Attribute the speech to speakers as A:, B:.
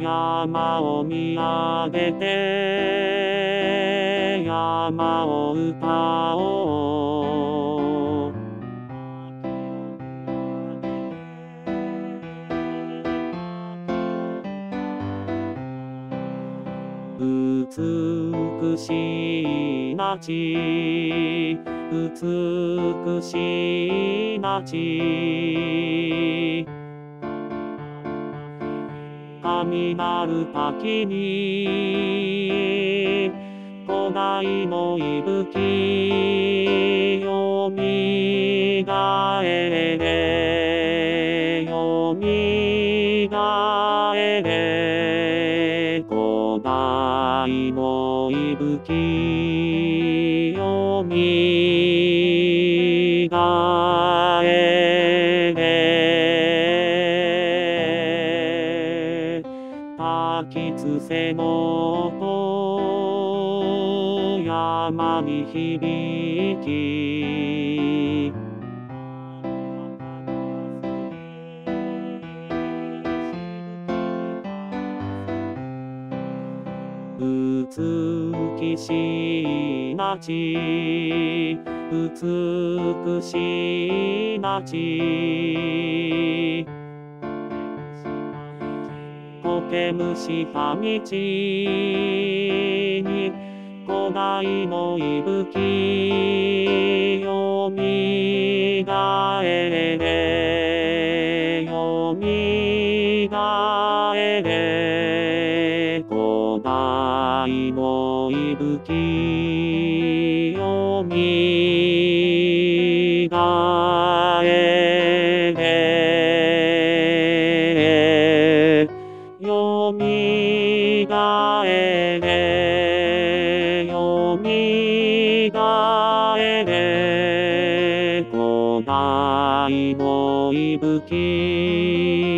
A: 山を見上げて山を歌おう。美しい街、美しい街、雷滝に古代の息吹よみがえれ、よみがえれ、古代の息吹よみがえれ。滝つせの音山に響き、美しい街、美しい街、苔むした道に古代の息吹よみがえれ、よみがえれ、古代の息吹よみがえれ、よみがえれ、よみがえれ、古代の息吹